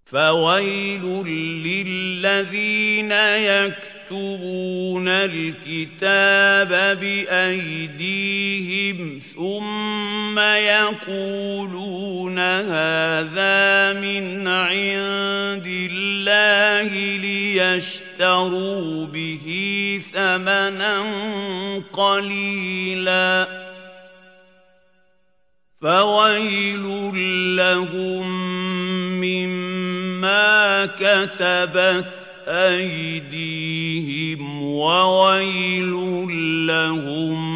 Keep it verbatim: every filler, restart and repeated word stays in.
فويل للذين يكتبون الكتاب بأيديهم ثم يقولون هذا من عند الله ليشتروا به ثمنا قليلا فويل لهم مما كتبت أيديهم وويل لهم